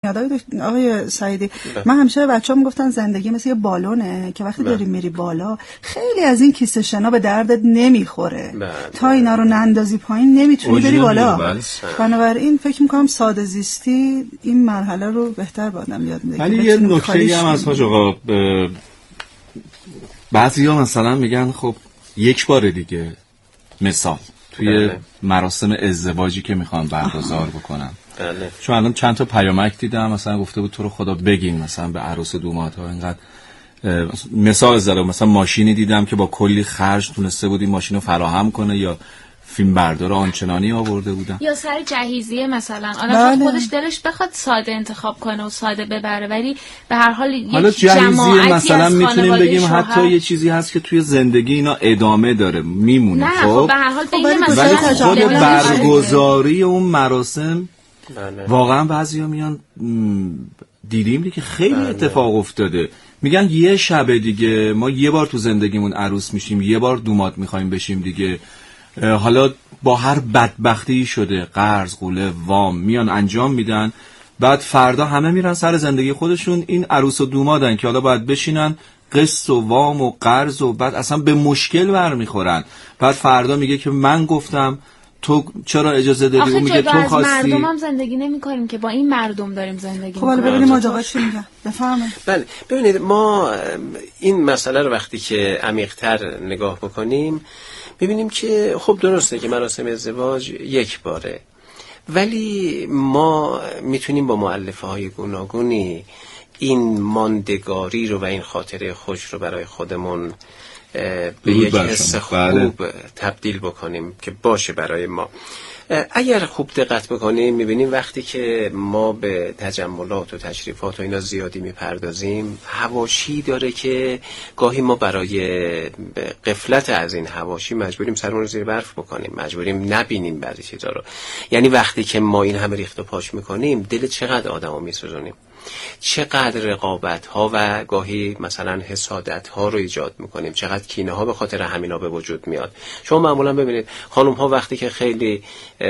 آقای سعیدی، من همیشه بچه‌ها میگفتن زندگی مثل یه بالونه که وقتی داری میری بالا خیلی از این کیسه شنا به دردت نمیخوره. تا اینا رو نندازی پایین نمیتونی بری بالا. بنابراین فکر میکنم ساده زیستی این مرحله رو بهتر بادم یاد میده. ولی یه نکته هم از حاج آقا، بعضیا مثلا میگن خب یک بار دیگه، مثال توی مراسم ازدواجی که میخوان برگزار بکنن، چون الان چند تا پیامک دیدم مثلا گفته بود تو رو خدا بگین مثلا به عروس و دومادها اینقدر، مثال زدم مثلا ماشینی دیدم که با کلی خرج تونسته بود این ماشین رو فراهم کنه، یا فیلم بردار آنچنانی آورده بودن، یا سر جهیزیه مثلا آدم خودش دلش بخواد ساده انتخاب کنه و ساده ببره، ولی به هر حال یک جماعتی مثلا میتونیم بگیم حتی یه چیزی هست که توی زندگی اینا ادامه داره میمونه. خب به هر حال ولی خود برگزاری اون مراسم واقعا بعضیا میان دیدیم دیگه خیلی اتفاق افتاده، میگن یه شب دیگه ما یه بار تو زندگیمون عروس میشیم، یه بار دوماد میخوایم بشیم دیگه، حالا با هر بدبختی شده قرض قوله وام میان انجام میدن، بعد فردا همه میرن سر زندگی خودشون. این عروس و دومادن که حالا باید بشینن قسط و وام و قرض و بعد اصلا به مشکل برمیخورن. بعد فردا میگه که من گفتم تو چرا اجازه دادی، اون میگه تو خواستی. مردم هم زندگی نمی کنیم که با این مردم داریم زندگی. خب حالا ببینیم آقا چی میگن. بفهمید. بله ببینید، ما این مسئله رو وقتی که عمیق‌تر نگاه بکنیم ببینیم که خب درسته که مراسم ازدواج یک باره، ولی ما میتونیم با مؤلفه‌های گوناگونی این ماندگاری رو و این خاطره خوش رو برای خودمون به یک حس خوب تبدیل بکنیم که باشه برای ما. اگر خوب دقت بکنیم میبینیم وقتی که ما به تجملات و تشریفات و اینا زیادی میپردازیم، حواشی داره که گاهی ما برای غفلت از این حواشی مجبوریم سرمون رو زیر برف بکنیم، مجبوریم نبینیم بعضی چیزا رو. یعنی وقتی که ما این همه ریخت و پاش میکنیم، دل چقدر آدمو میسوزونیم، چقدر رقابت ها و گاهی مثلا حسادت ها رو ایجاد میکنیم، چقدر کینه ها به خاطر همینا به وجود میاد. شما معمولا ببینید خانم ها وقتی که خیلی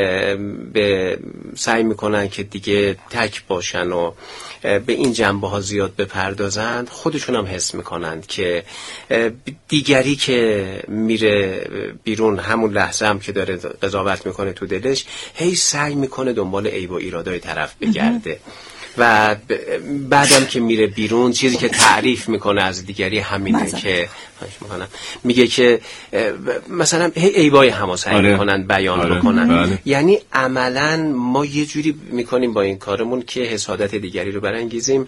به سعی میکنن که دیگه تک باشن و به این جنبه ها زیاد بپردازند، خودشون هم حس میکنند که دیگری که میره بیرون همون لحظه هم که داره قضاوت میکنه تو دلش، هی سعی میکنه دنبال عیب و ایرادای طرف بگرده و بعدم که میره بیرون چیزی که تعریف میکنه از دیگری همینه که میگه که مثلا هی عیبای همو سعی میکنن بیان بکنن. یعنی عملا ما یه جوری میکنیم با این کارمون که حسادت دیگری رو برانگیزیم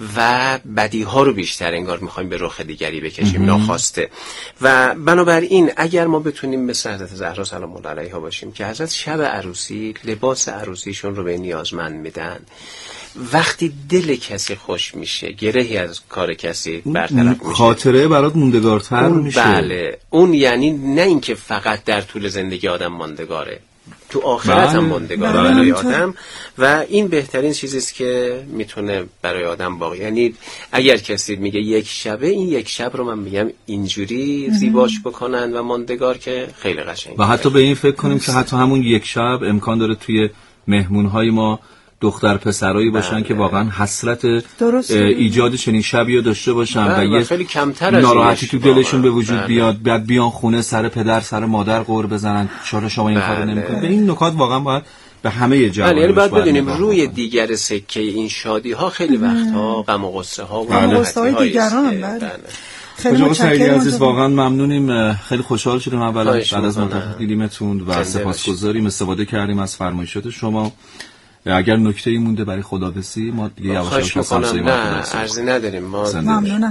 و بدیها رو بیشتر انگار میخوایم به رخ دیگری بکشیم ناخواسته. و بنابراین اگر ما بتونیم مثل حضرت زهرا سلام الله علیها باشیم که حضرت شب عروسی لباس عروسیشون رو به نیازمند میدن، وقتی دل کسی خوش میشه، گرهی از کار کسی برطرف میشه، خاطره برات موندگارتر میشه. بله، اون یعنی نه اینکه فقط در طول زندگی آدم ماندگاره، تو آخرت هم ماندگاره برای آدم. و این بهترین چیزیست که میتونه برای آدم باقی. یعنی اگر کسی میگه یک شبه، این یک شب رو من میگم اینجوری زیباش بکنن و ماندگار که خیلی قشنگه. و حتی به این فکر کنیم که حتی همون یک شب امکان داره توی مهمونهای ما دختر پسرایی باشن که واقعا حسرت ایجاد چنین شبی رو داشته باشن و یه خیلی کمتر ناراحتی تو دلشون به وجود بیاد، بعد بیان خونه سر پدر سر مادر قور بزنن چرا شما این کارو نمی‌کنید. به این نکات واقعا باید به همه جوانب یعنی باید بدونیم روی دیگر سکه این شادی ها خیلی وقتها غم و غصه ها و غصه‌های دیگران. خیلی متشکرم عزیز، واقعا ممنونیم، خیلی خوشحال شدیم اولا بعد از مدت دیدیمتون و سپاسگزاریم استفاده کردیم از فرمایشات شما. اگر نکته‌ای مونده برای خداحافظی ما دیگه یواش یواش نه عرضی نداریم. ما ممنونم.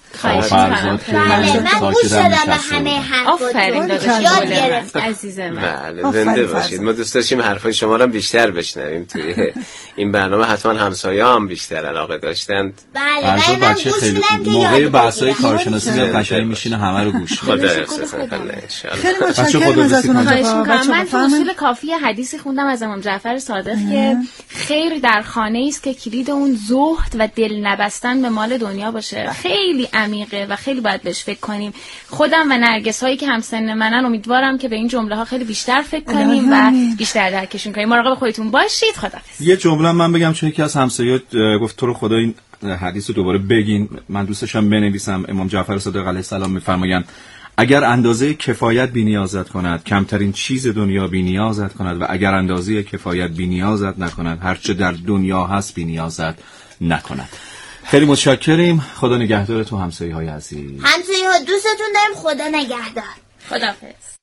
من گوش دادم همه حرفاتون، یاد گرفتم عزیزم. بله زنده باشید. ما دوست داشتیم حرفای شما رو بیشتر بشنویم توی این برنامه. حتما همسایه هم بیشتر علاقه داشتند. بله من بچه خیلی موقع بحث‌های کارشناسی قشنگ میشینه همه رو گوش خدا حفظتون کنه ان شاء الله. خیلی متشکرم ازتون. من تو اصول کافی حدیثی خوندم از امام جعفر صادق که خیر در خانه است که کلید اون زهد و دل نبستن به مال دنیا باشه. خیلی عمیقه و خیلی باید بهش فکر کنیم. خودم و نرگس هایی که همسن منن امیدوارم که به این جمله ها خیلی بیشتر فکر کنیم و بیشتر درکشون کنیم. مراقب خودتون باشید. خداحافظ. یه جمله من بگم، چون یکی از همسایه‌ها گفت تو رو خدا این حدیث رو دوباره بگین، من دوستشم بنویسم. امام جعفر صادق علیه السلام میفرمایند اگر اندازه کفایت بی‌نیازت کند، کمترین چیز دنیا بی‌نیازت کند، و اگر اندازه کفایت بی‌نیازت نکند، هرچه در دنیا هست بی‌نیازت نکند. خیلی متشکریم. خدا نگهدارتون همسایه‌های عزیز. همسایه‌ها دوستتون داریم. خدا نگهدار. خداحافظ.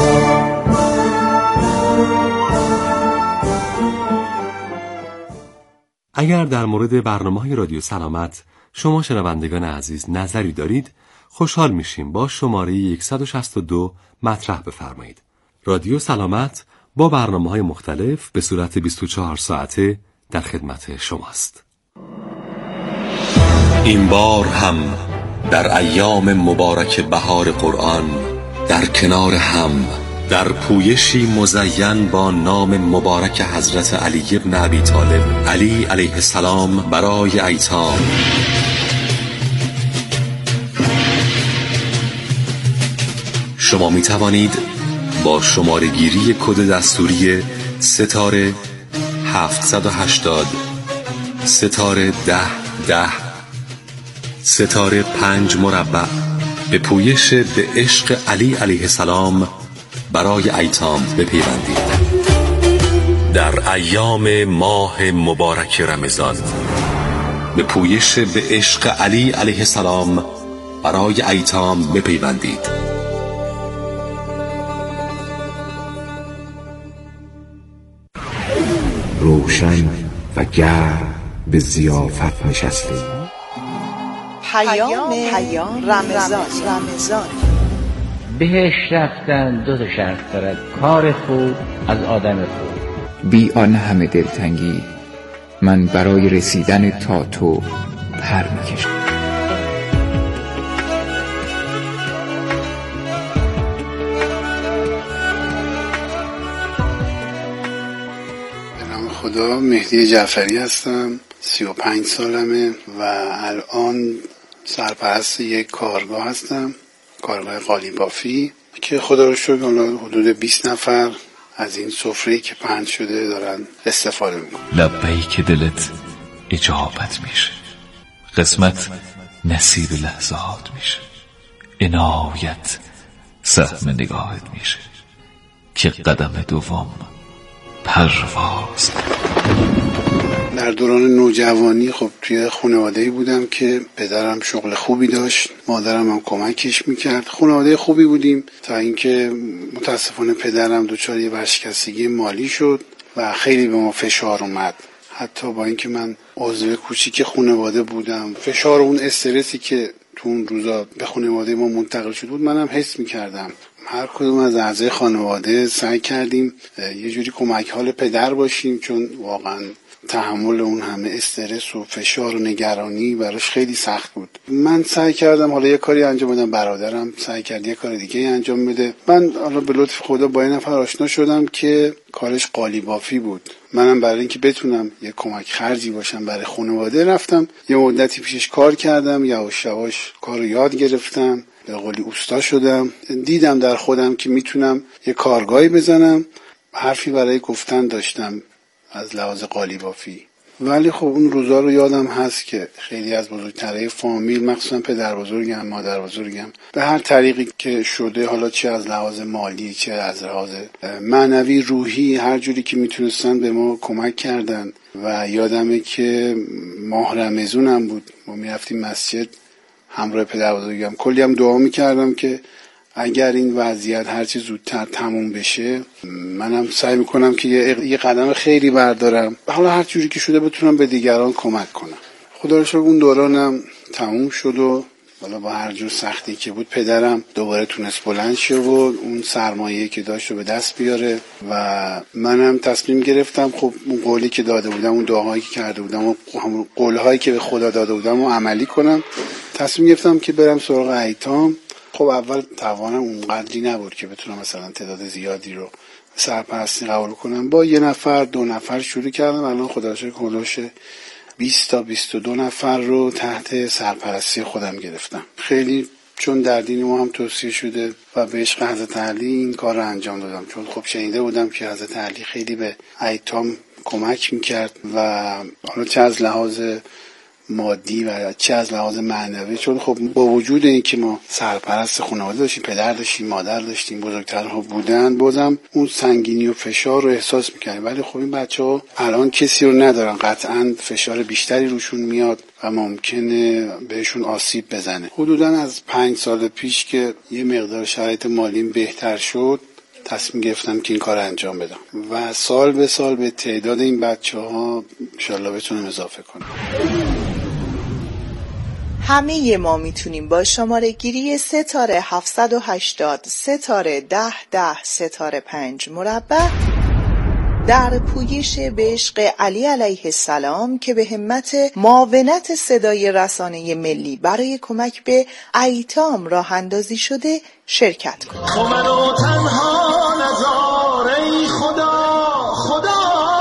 اگر در مورد برنامه‌های رادیو سلامت شما شنوندگان عزیز نظری دارید، خوشحال میشیم با شماره 162 مطرح بفرمایید. رادیو سلامت با برنامه‌های مختلف به صورت 24 ساعته در خدمت شماست. این بار هم در ایام مبارک بهار قرآن در کنار هم در پویشی مزین با نام مبارک حضرت علی ابن ابی طالب علی علیه السلام برای ایتام شما می توانید با شماره گیری کد دستوری ستاره 780 ستاره 1010 ستاره 5 مربع به پویش به عشق علی علیه السلام برای ایتام بپیوندید. در ایام ماه مبارک رمضان به پویش به عشق علی علیه السلام برای ایتام بپیوندید. روشن و گرم به ضیافت نشستیم. پیام رمضان. بهش رفتن دو تا شرط دارد، کار خوب از آدم خوب. بی آن همه دلتنگی من برای رسیدن تا تو پر میکشم. به نام خدا، مهدی جعفری هستم، 35 سالمه و الان سرپرست یک کارگاه هستم، کارگاه قالی بافی، که خدا رو شکر حدود 20 نفر از این سفره‌ای که پهن شده دارن استفاده میکنن. لبیک دلت اجابت میشه، قسمت نصیب لحظات میشه، عنایت سهم نگاهت میشه که قدم دوم پرواز. در دوران نوجوانی خب توی خانواده‌ای بودم که پدرم شغل خوبی داشت، مادرم هم کمکش میکرد. خانواده خوبی بودیم تا اینکه متاسفانه پدرم دچار یه ورشکستگی مالی شد و خیلی به ما فشار اومد. حتی با اینکه من عضو کوچیک خانواده بودم، فشار اون استرسی که تو اون روزا به خانواده ما منتقل شده بود منم حس میکردم. هر کدوم از اعضای خانواده سعی کردیم یه جوری کمک حال پدر باشیم، چون واقعا تحمل اون همه استرس و فشار و نگرانی براش خیلی سخت بود. من سعی کردم حالا یه کاری انجام بدم، برادرم سعی کرد یه کار دیگه انجام بده. من حالا به لطف خدا با این نفر آشنا شدم که کارش قالی بافی بود. منم برای اینکه بتونم یه کمک خرجی باشم برای خانواده رفتم یه مدتی پیشش کار کردم، یواش یواش کارو یاد گرفتم، به قولی اوستا شدم. دیدم در خودم که میتونم یه کارگاهی بزنم. حرفی برای گفتن داشتم از لحاظ قالی بافی، ولی خب اون روزا رو یادم هست که خیلی از بزرگترهای فامیل، مخصوصا پدر بزرگم، مادر بزرگم، به هر طریقی که شده، حالا چه از لحاظ مالی چه از لحاظ معنوی روحی، هر جوری که میتونستن به ما کمک کردن. و یادمه که ماه رمضان هم بود، ما میرفتیم مسجد همراه پدر بزرگم، کلی هم دعا میکردم که اگر این وضعیت هرچی زودتر تموم بشه منم سعی میکنم که یه قدم خیلی بردارم، حالا هر جوری که شده بتونم به دیگران کمک کنم. خدا رو شکر اون دورانم تموم شد و حالا با هر جور سختی که بود پدرم دوباره تونست بلند شه و اون سرمایه‌ای که داشت رو به دست بیاره و منم تصمیم گرفتم خب اون قولی که داده بودم، اون دعاهایی که کرده بودم و همون قولهایی که به خدا داده بودم رو عملی کنم. تصمیم گرفتم که برم سراغ ایتام. خب اول توانم اونقدری نبود که بتونم مثلا تعداد زیادی رو سرپرستی قبول کنم. با یه نفر دو نفر شروع کردم. الان خدا رو شکر 20 تا 22 نفر رو تحت سرپرستی خودم گرفتم. خیلی چون در دین ما هم توصیه شده و به عشق حضرت علی این کار رو انجام دادم، چون خب شنیده بودم که حضرت علی خیلی به ایتام کمک میکرد و حالا چه از لحاظ مادی و چه از لحاظ معنوی، چون خب با وجود این که ما سرپرست خانواده داشتیم، پدر داشتیم، مادر داشتیم، بزرگترها بودن، بازم اون سنگینی و فشار رو احساس میکنیم. ولی خب این بچه‌ها الان کسی رو ندارن، قطعاً فشار بیشتری روشون میاد و ممکنه بهشون آسیب بزنه. حدوداً از 5 سال پیش که یه مقدار شرایط مالیم بهتر شد تصمیم گرفتم که این کار انجام بدم و سال به سال به تعداد این بچه‌ها انشالله بتونم اضافه کنم. همه ما میتونیم با شماره گیری ستاره 780 ستاره 1010 5 مربع در پویش به عشق علی علیه السلام که به همت معاونت صدای رسانه ملی برای کمک به ایتام راه اندازی شده شرکت کنید. تو منو تنها نذار ای خدا خدا.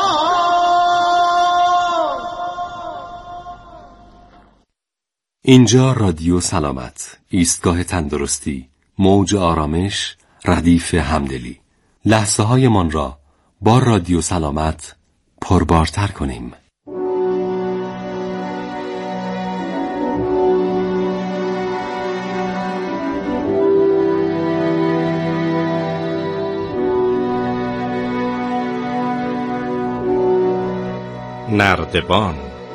اینجا رادیو سلامت، ایستگاه تندرستی، موج آرامش، ردیف همدلی. لحظه های من را با رادیو سلامت پربارتر کنیم. نردبان،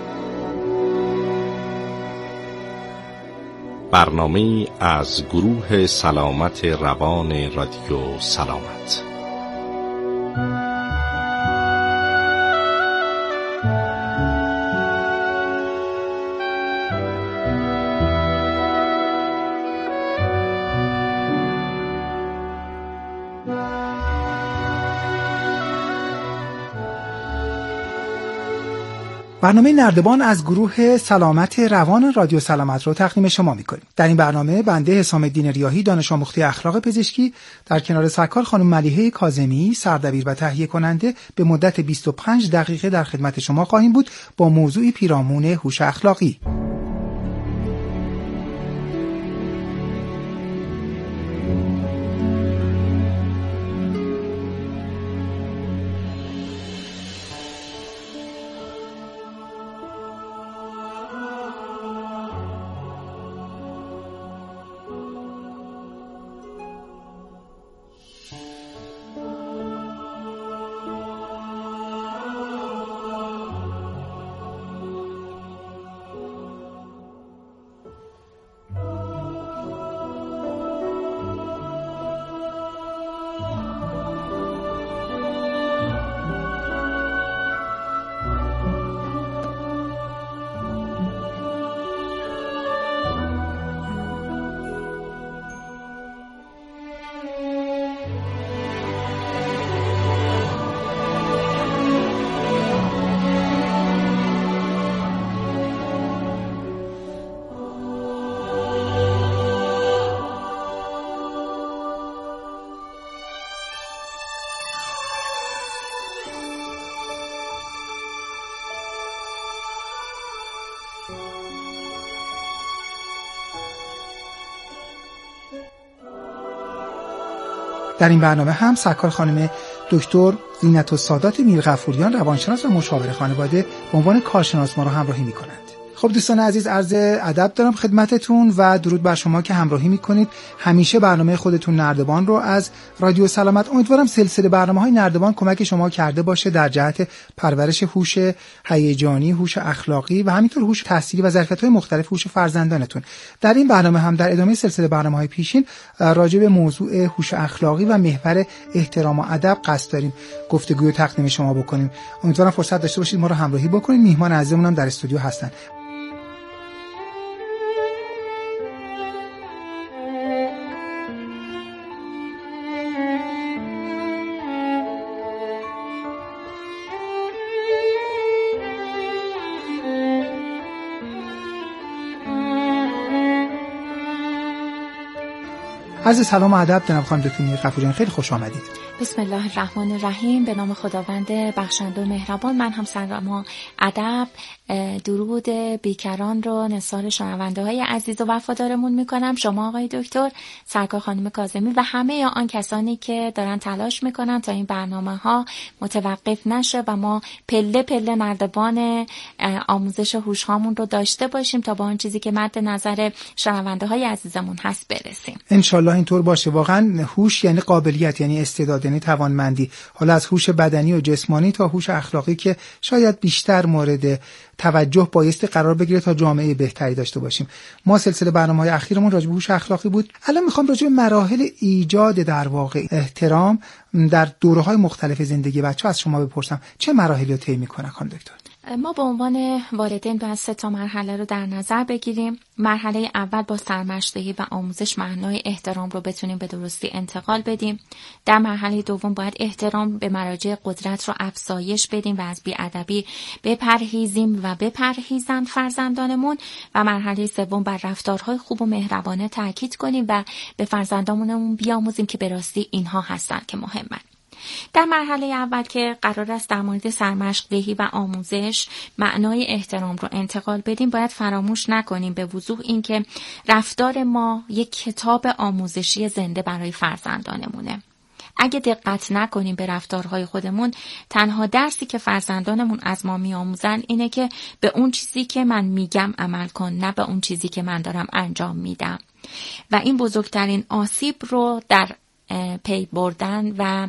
برنامه‌ای از گروه سلامت روان رادیو سلامت. برنامه نردبان از گروه سلامت روان رادیو سلامت رو تقدیم شما می‌کنیم. در این برنامه بنده حسام الدین ریاحی، دانش آموخته اخلاق پزشکی، در کنار سرکار خانم ملیحه کاظمی، سردبیر و تهیه کننده، به مدت 25 دقیقه در خدمت شما خواهیم بود با موضوعی پیرامون هوش اخلاقی. در این برنامه هم سرکار خانم دکتر زینت السادات میرغفوریان، روانشناس و مشاور خانواده، به عنوان کارشناس ما را همراهی می‌کنند. خب دوستان عزیز، عرض ادب دارم خدمتتون و درود بر شما که همراهی میکنید همیشه برنامه خودتون نردبان رو از رادیو سلامت. امیدوارم سلسله برنامه‌های نردبان کمک شما کرده باشه در جهت پرورش هوش هیجانی، هوش اخلاقی و همینطور هوش تحصیلی و ظرفیت‌های مختلف هوش فرزندانتون. در این برنامه هم در ادامه سلسله برنامه‌های پیشین راجع به موضوع هوش اخلاقی و محور احترام و ادب قصد داریم گفتگوی تقدیم شما بکنیم. امیدوارم فرصت داشته باشید ما رو همراهی بکنید. میهمان عزیزمون هم در استودیو هستن. عرض سلام و ادب جناب خانم دکتر میرغفوریان، خیلی خوش آمدید. بسم الله الرحمن الرحیم. به نام خداوند بخشنده و مهربان. من هم سلام و ادب درود بیکران رو نثار شنونده های عزیز و وفادارمون میکنم. شما آقای دکتر، سرکار خانم کاظمی و همه آن کسانی که دارن تلاش میکنن تا این برنامه ها متوقف نشه و ما پله پله نردبان آموزش هوش هامون رو داشته باشیم تا با آن چیزی که مد نظر شنونده های عزیزمون هست برسیم. انشالله اینطور باشه. واقعا هوش یعنی قابلیت، یعنی استعداد، یعنی توانمندی. حالا از هوش بدنی و جسمانی تا هوش اخلاقی که شاید بیشتر مورد توجه بایستی قرار بگیره تا جامعه بهتری داشته باشیم. ما سلسله برنامه‌های اخیرمون راجع به هوش اخلاقی بود. الان میخوام راجع به مراحل ایجاد در واقع احترام در دوره‌های مختلف زندگی بچه‌ها از شما بپرسم. چه مراحلی رو طی می‌کنه خانم دکتر؟ ما به عنوان والدین باید 3 مرحله رو در نظر بگیریم. مرحله اول با سرمشق‌دهی و آموزش معنای احترام رو بتونیم به درستی انتقال بدیم. در مرحله دوم باید احترام به مراجع قدرت رو افزایش بدیم و از بی‌ادبی بپرهیزیم و بپرهیزن فرزندانمون. و مرحله سوم بر رفتارهای خوب و مهربانه تاکید کنیم و به فرزندانمون بیاموزیم که به راستی اینها هستن که مهمن. در مرحله اول که قرار است در مورد سرمشق‌دهی و آموزش معنای احترام رو انتقال بدیم، باید فراموش نکنیم به وضوح این که رفتار ما یک کتاب آموزشی زنده برای فرزندانمونه. اگه دقت نکنیم به رفتارهای خودمون، تنها درسی که فرزندانمون از ما میآموزن اینه که به اون چیزی که من میگم عمل کن، نه به اون چیزی که من دارم انجام میدم. و این بزرگترین آسیب رو در پی بردن و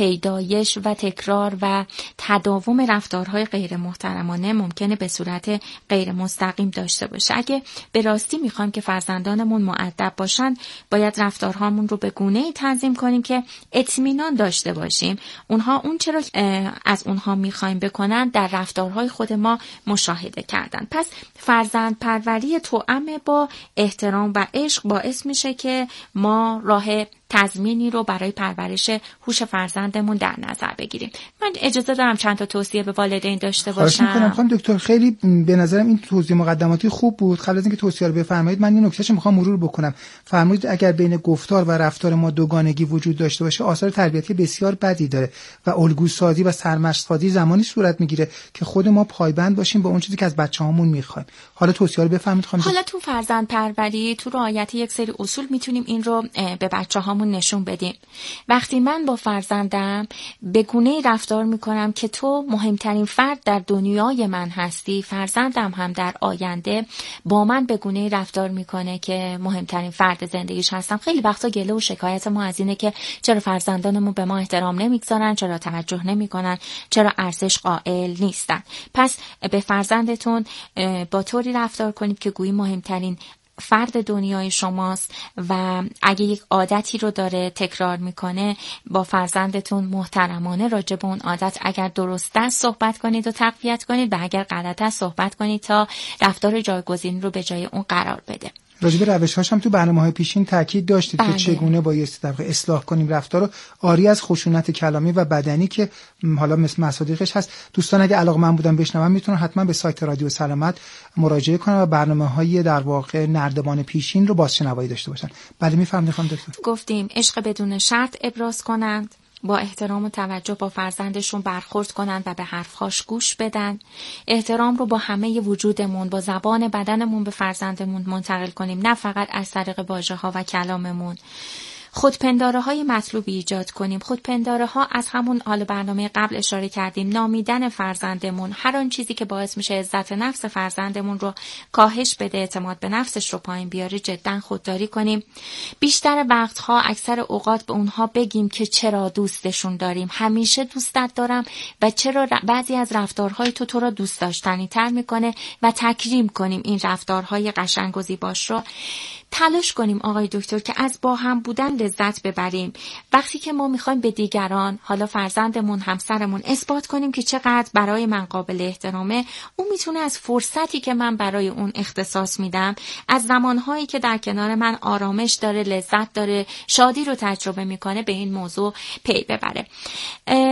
پیدایش و تکرار و تداوم رفتارهای غیر محترمانه ممکنه به صورت غیر مستقیم داشته باشه. اگه به راستی میخوایم که فرزندانمون مؤدب باشن، باید رفتارهامون رو به گونه‌ای تنظیم کنیم که اطمینان داشته باشیم اونها اون چرا از اونها میخوایم بکنن در رفتارهای خود ما مشاهده کردن. پس فرزند پروری توأم با احترام و عشق باعث میشه که ما راه تضمینی رو برای پرورش هوش فرزندمون در نظر بگیریم. من اجازه دارم چند تا توصیه به والدین داشته باشم. خواهش می‌کنم خانم دکتر، خیلی به نظرم این توضیح مقدماتی خوب بود. قبل از اینکه توصیه رو بفرمایید، من این نکتهش می‌خوام مرور بکنم. فرمودید اگر بین گفتار و رفتار ما دوگانگی وجود داشته باشه، آثار تربیتی بسیار بدی داره و الگوسازی و سرمشق‌سازی زمانی صورت می‌گیره که خود ما پایبند باشیم به اون چیزی که از بچه‌هامون می‌خوایم. حالا توصیه رو بفرمایید خانم. حالا تو فرزند پروری، تو رعایت یک سری اصول می‌تونیم این رو به بچه‌هامون نشون بدیم. وقتی من با فرزندم به گونه‌ای رفتار میکنم که تو مهمترین فرد در دنیای من هستی، فرزندم هم در آینده با من به گونه‌ای رفتار میکنه که مهمترین فرد زندگیش هستم. خیلی وقتا گله و شکایت ما از اینه که چرا فرزندانمون به ما احترام نمیگذارن، چرا توجه نمیکنن، چرا ارزش قائل نیستن. پس به فرزندتون با طوری رفتار کنید که گویی مهمترین فرد دنیای شماست و اگه یک عادتی رو داره تکرار میکنه، با فرزندتون محترمانه راجع به اون عادت اگر درست است صحبت کنید و تقویت کنید و اگر غلط است صحبت کنید تا رفتار جایگزین رو به جای اون قرار بده. راجع به روش‌هاش هم تو برنامه‌های پیشین تاکید داشتید که چگونه بایستی در واقع اصلاح کنیم رفتار رو آری از خشونت کلامی و بدنی که حالا مثل مصادیقش هست. دوستان اگه علاقه‌مند بودن بشنون میتونن حتما به سایت رادیو سلامت مراجعه کنن و برنامه‌های در واقع نردبان پیشین رو بازشنوایی داشته باشن. بله میفهمید خانم دکتر. گفتیم عشق بدون شرط ابراز کنند، با احترام و توجه با فرزندشون برخورد کنن و به حرفهاش گوش بدن. احترام رو با همه وجودمون، با زبان بدنمون به فرزندمون منتقل کنیم، نه فقط از طریق واژه‌ها و کلاممون. خودپنداره‌های مطلوبی ایجاد کنیم. خودپنداره‌ها از همون حال برنامه قبل اشاره کردیم، نامیدن فرزندمون، هر آن چیزی که باعث میشه عزت نفس فرزندمون رو کاهش بده، اعتماد به نفسش رو پایین بیاره، جدا خودداری کنیم. بیشتر وقتها، اکثر اوقات به اونها بگیم که چرا دوستشون داریم، همیشه دوستت دارم و چرا بعضی از رفتارهای تو را دوست داشتنی تر میکنه و تکریم کنیم این رفتارهای قشنگ و زیباش رو. تلاش کنیم آقای دکتر که از با هم بودن لذت ببریم. وقتی که ما میخوایم به دیگران، حالا فرزندمون، همسرمون، اثبات کنیم که چقدر برای من قابل احترامه، اون میتونه از فرصتی که من برای اون اختصاص میدم، از زمانهایی که در کنار من آرامش داره، لذت داره، شادی رو تجربه میکنه، به این موضوع پی ببره.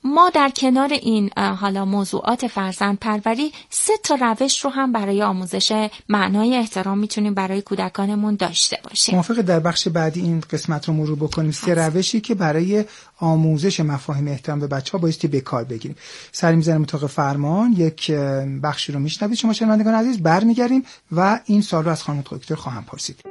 ما در کنار این حالا موضوعات فرزند پروری 3 روش رو هم برای آموزش معنای احترام میتونیم برای کودکانمون داشته باشیم. موافقه در بخش بعدی این قسمت رو مرور بکنیم 3 روشی که برای آموزش مفاهیم احترام به بچه‌ها بایستی به کار بگیریم. سری می‌زنیم اتاق فرمان، یک بخشی رو میشنوید شما شنوندگان عزیز، برمیگردیم و این سوال رو از خانم دکتر خواهم پرسید.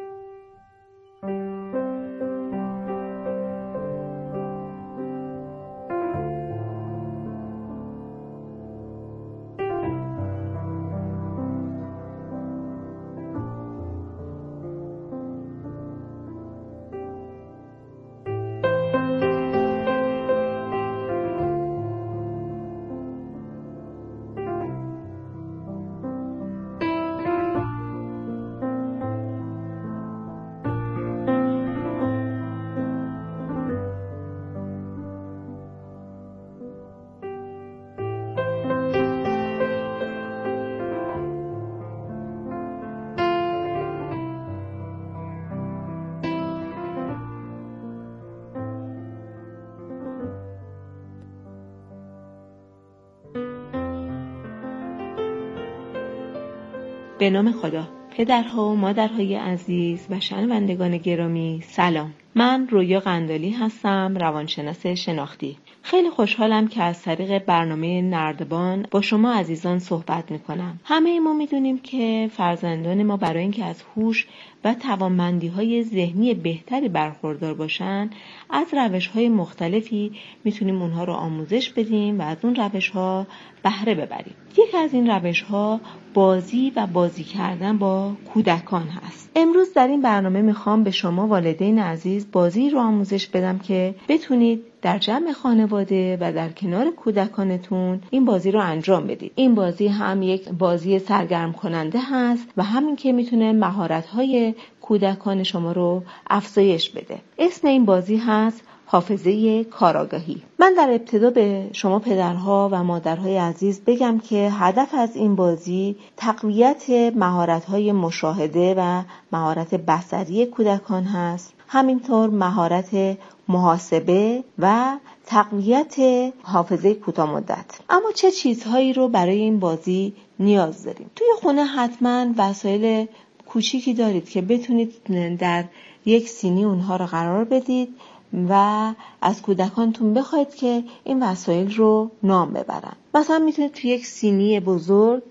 به نام خدا. پدرها و مادرهای عزیز و شنوندگان گرامی، سلام. من رویا قندالی هستم، روانشناس شناختی. خیلی خوشحالم که از طریق برنامه نردبان با شما عزیزان صحبت میکنم. همه ما میدونیم که فرزندان ما برای اینکه از هوش و توانمندی‌های ذهنی بهتری برخوردار باشن، از روش‌های مختلفی میتونیم اونها رو آموزش بدیم و از اون روش‌ها بهره ببریم. یکی از این روش‌ها بازی و بازی کردن با کودکان هست. امروز در این برنامه میخوام به شما والدین عزیز بازی رو آموزش بدم که بتونید در جمع خانواده و در کنار کودکانتون این بازی رو انجام بدید. این بازی هم یک بازی سرگرم کننده هست و همین که میتونه مهارت‌های کودکان شما رو افزایش بده. اسم این بازی هست حافظه کارآگاهی. من در ابتدا به شما پدرها و مادرهای عزیز بگم که هدف از این بازی تقویت مهارت‌های مشاهده و مهارت بصری کودکان هست. همینطور مهارت محاسبه و تقویت حافظه کوتاه مدت. اما چه چیزهایی رو برای این بازی نیاز داریم؟ توی خونه حتما وسایل کوچیکی دارید که بتونید در یک سینی اونها رو قرار بدید و از کودکانتون بخواید که این وسایل رو نام ببرن. مثلا میتونید توی یک سینی بزرگ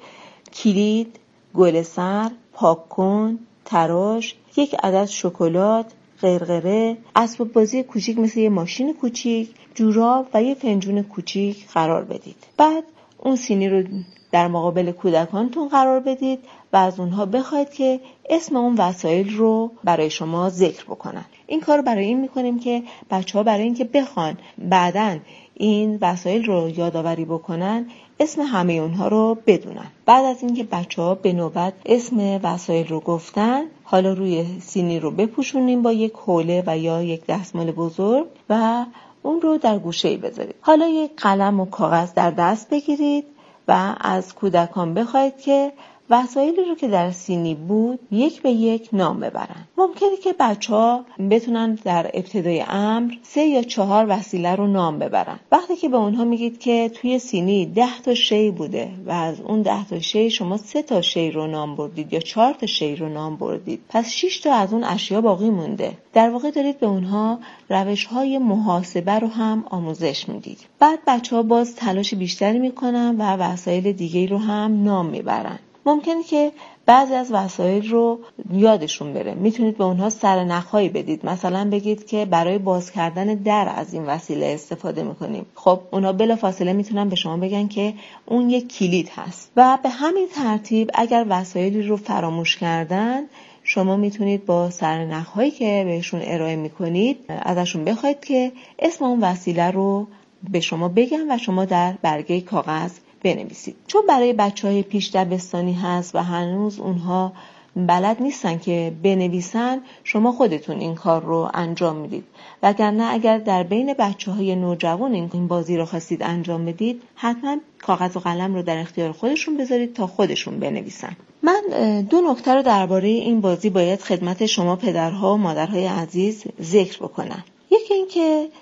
کلید، گل سر، پاک‌کن، تراش، یک عدد شکلات، قرقره، اسباب بازی کوچیک مثل یه ماشین کوچیک، جوراب و یه فنجون کوچیک قرار بدید. بعد اون سینی رو در مقابل کودکانتون قرار بدید و از اونها بخواید که اسم اون وسایل رو برای شما ذکر بکنن. این کار برای این میکنیم که بچه‌ها برای اینکه بخوان بعداً این وسایل رو یادآوری بکنن اسم همه اونها رو بدونن. بعد از اینکه بچه‌ها به نوبت اسم وسایل رو گفتن، حالا روی سینی رو بپوشونیم با یک حوله و یا یک دستمال بزرگ و اون رو در گوشه‌ای بذارید. حالا یک قلم و کاغذ در دست بگیرید و از کودکان بخواید که وسایلی رو که در سینی بود یک به یک نام ببرن. ممکنه که بچه‌ها بتونن در ابتدای امر 3 یا 4 وسیله رو نام ببرن. وقتی که به اونها میگید که توی سینی 10 تا شی بوده و از اون 10 تا شی شما 3 تا شی رو نام بردید یا 4 تا شی رو نام بردید، پس 6 تا از اون اشیا باقی مونده. در واقع دارید به اونها روش‌های محاسبه رو هم آموزش میدید. بعد بچه‌ها باز تلاش بیشتری میکنن و وسایل دیگه‌ای رو هم نام میبرن. ممکنه که بعضی از وسایل رو یادشون بره. میتونید به اونها سرنخ‌هایی بدید. مثلا بگید که برای باز کردن در از این وسیله استفاده میکنیم. خب اونها بلافاصله میتونن به شما بگن که اون یک کلید هست. و به همین ترتیب اگر وسایلی رو فراموش کردن، شما میتونید با سرنخ‌هایی که بهشون ارائه میکنید ازشون بخواید که اسم اون وسیله رو به شما بگن و شما در برگه کاغذ بنویسید. چون برای بچه‌های پیش دبستانی هست و هنوز اونها بلد نیستن که بنویسن، شما خودتون این کار رو انجام میدید. وگرنه اگر در بین بچه‌های نوجوان این بازی رو خواستید انجام بدید، حتما کاغذ و قلم رو در اختیار خودشون بذارید تا خودشون بنویسن. من 2 نکته رو درباره این بازی باید خدمت شما پدرها و مادرهای عزیز ذکر بکنم. یکی این که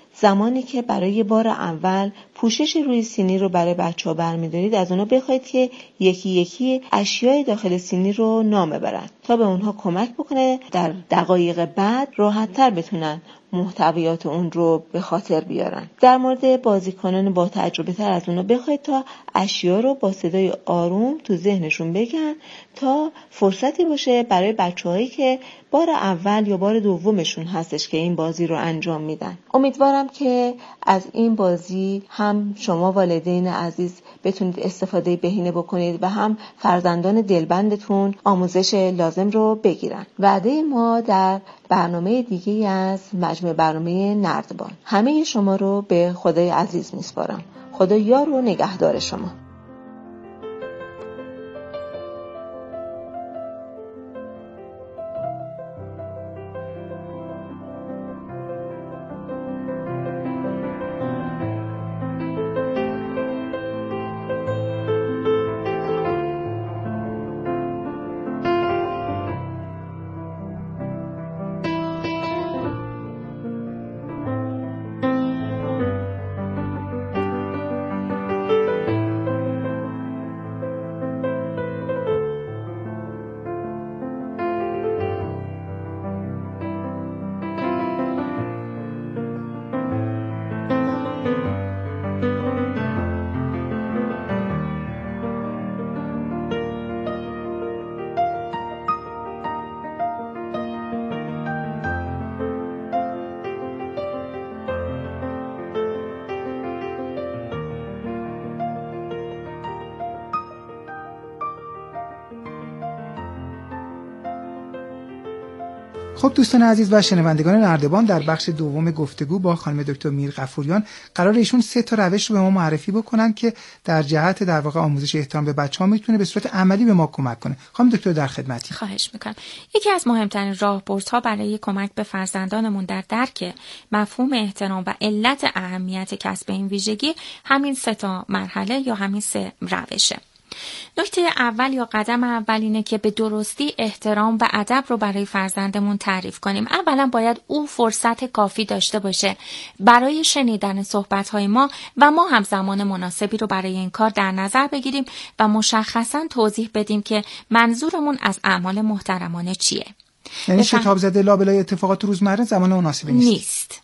زمانی که برای بار اول پوشش روی سینی رو برای بچه‌ها برمی‌دارید از اونا بخواید که یکی یکی اشیای داخل سینی رو نام ببرن تا به اونها کمک بکنه در دقایق بعد راحت‌تر بتونن محتویات اون رو به خاطر بیارن. در مورد بازیکنان با تجربه تر از اونا بخواید تا اشیا رو با صدای آروم تو ذهنشون بگن تا فرصتی باشه برای بچه‌هایی که بار اول یا بار دومشون هستش که این بازی رو انجام میدن. امیدوارم که از این بازی هم شما والدین عزیز بتونید استفاده بهینه بکنید و هم فرزندان دلبندتون آموزش لازم رو بگیرن. وعده ما در برنامه دیگه از مجموعه برنامه نردبان. همه شما رو به خدای عزیز میسپارم. خدا یار و نگهدار شما. خب دوستان عزیز و شنوندگان نردبان، در بخش دوم گفتگو با خانم دکتر میرغفوریان قرار ایشون 3 تا روش رو به ما معرفی بکنن که در جهت در واقع آموزش احترام به بچه‌ها میتونه به صورت عملی به ما کمک کنه. خانم دکتر در خدمتی. خواهش میکنم. یکی از مهمترین راهبردها برای کمک به فرزندانمون در درک مفهوم احترام و علت اهمیت کسب این ویژگی همین 3 تا مرحله یا همین 3 روشه. نکته اول یا قدم اول اینه که به درستی احترام و ادب رو برای فرزندمون تعریف کنیم. اولا باید او فرصت کافی داشته باشه برای شنیدن صحبت‌های ما و ما هم زمان مناسبی رو برای این کار در نظر بگیریم و مشخصاً توضیح بدیم که منظورمون از اعمال محترمانه چیه. یعنی شتاب زده لابلای اتفاقات روزمره زمان مناسبی نیست.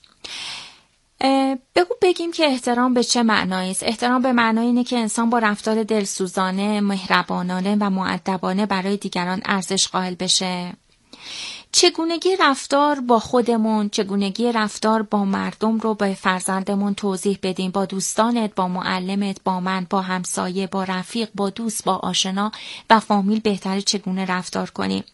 بگیم که احترام به چه معنایی است؟ احترام به معنای اینه که انسان با رفتار دلسوزانه، مهربانانه و مؤدبانه برای دیگران ارزش قائل بشه. چگونگی رفتار با خودمون، چگونگی رفتار با مردم رو به فرزندمون توضیح بدیم، با دوستانت، با معلمت، با من، با همسایه، با رفیق، با دوست، با آشنا و فامیل بهتره چگونه رفتار کنیم.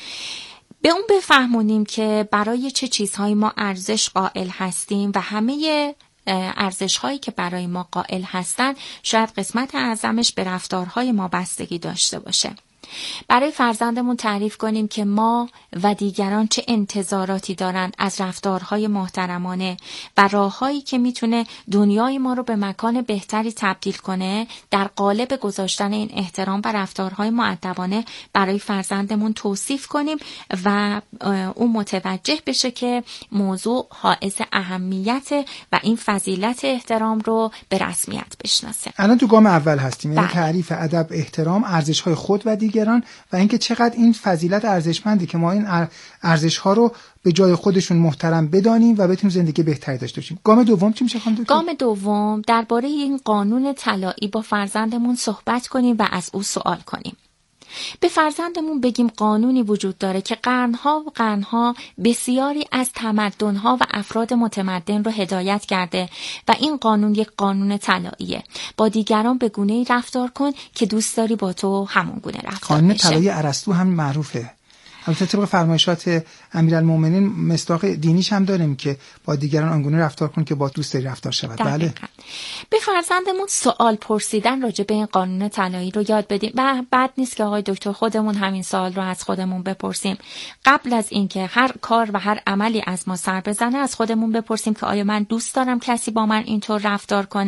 به اون بفهمونیم که برای چه چیزهایی ما ارزش قائل هستیم و همه ارزش‌هایی که برای ما قائل هستن شاید قسمت اعظمش به رفتارهای ما بستگی داشته باشه. برای فرزندمون تعریف کنیم که ما و دیگران چه انتظاراتی دارن از رفتارهای محترمانه و راههایی که میتونه دنیای ما رو به مکان بهتری تبدیل کنه در قالب گذاشتن این احترام و رفتارهای مؤدبانه برای فرزندمون توصیف کنیم و اون متوجه بشه که موضوع حائز اهمیت و این فضیلت احترام رو به رسمیت بشناسه. الان تو گام اول هستیم، یعنی تعریف ادب، احترام، ارزش‌های خود و دیگران و اینکه چقدر این فضیلت ارزشمندی که ما این ارزش‌ها رو به جای خودشون محترم بدانیم و بتونیم زندگی بهتری داشته باشیم. گام دوم چی میشه خانم دکتر؟ گام دوم درباره این قانون طلایی با فرزندمون صحبت کنیم و از او سوال کنیم. به فرزندمون بگیم قانونی وجود داره که قرنها و قرنها بسیاری از تمدنها و افراد متمدن رو هدایت کرده و این قانون یک قانون طلاییه. با دیگران به گونه‌ای رفتار کن که دوست داری با تو همون گونه رفتار بشه. قانون طلایی ارسطو هم معروفه. البته طبق فرمایشات امیرالمومنین مصداق دینیش هم داریم که با دیگران آنگونه رفتار کن که با دوست داری رفتار شود. بله. به فرزندمون سوال پرسیدن راجع به این قانون طلایی رو یاد بدیم و بد نیست که آقای دکتر خودمون همین سوال رو از خودمون بپرسیم. قبل از اینکه هر کار و هر عملی از ما سر بزنه از خودمون بپرسیم که آیا من دوست دارم کسی با من اینطور رفتار کنه؟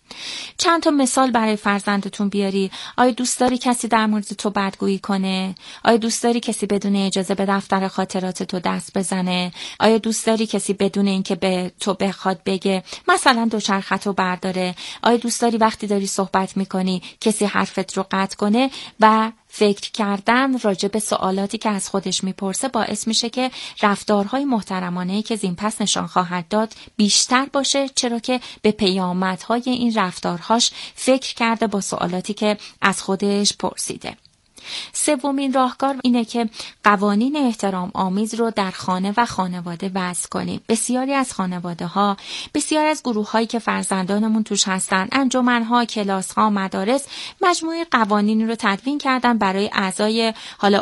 چند تا مثال برای فرزندتون بیاری. آیا دوست داری کسی در مورد تو بدگویی کنه؟ آیا دوست داری کسی بدون اجازه به دفتر خاطرات تو دست بزنه؟ آیا دوست داری کسی بدون اینکه به تو بخواد بگه مثلا دوچرخه‌تو برداره؟ آیا دوست داری وقتی داری صحبت میکنی کسی حرفت رو قطع کنه؟ و فکر کردن راجع به سوالاتی که از خودش میپرسه باعث میشه که رفتارهای محترمانه‌ای که زین پس نشان خواهد داد بیشتر باشه، چرا که به پیامدهای این رفتارهاش فکر کرده با سوالاتی که از خودش پرسیده. سومین راهکار اینه که قوانین احترام آمیز رو در خانه و خانواده وضع کنیم. بسیاری از خانواده‌ها، بسیاری از گروه‌هایی که فرزندانمون توش هستن، انجمن‌ها، کلاس‌ها، مدارس، مجموعه قوانینی رو تدوین کردن برای اعضای حالا